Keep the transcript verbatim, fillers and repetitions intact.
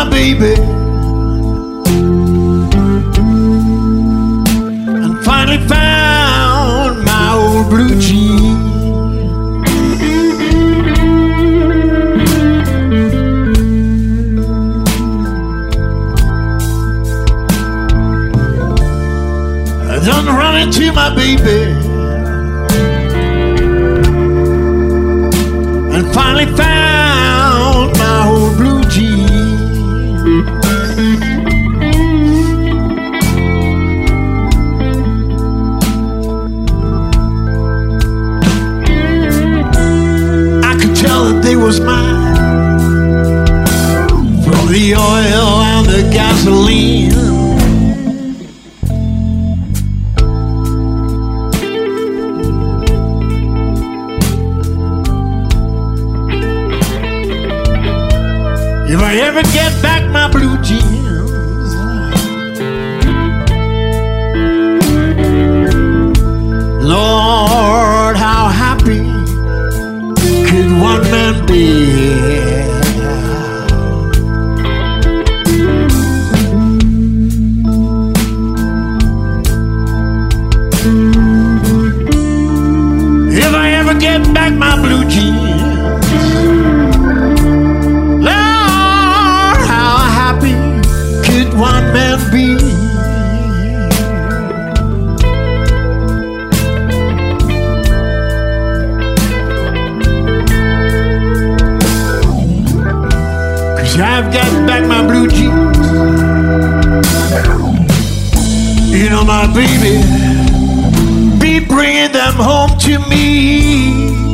baby, and finally found my old blue jean. I done run into my baby, and finally found my old blue jean. I could tell that they was mine from the oil and the gasoline. If I ever get back my blue jeans, Lord, how happy could one man be? If I ever get back my blue jeans, one man be? Cause I've got back my blue jeans. You know my baby be bringing them home to me.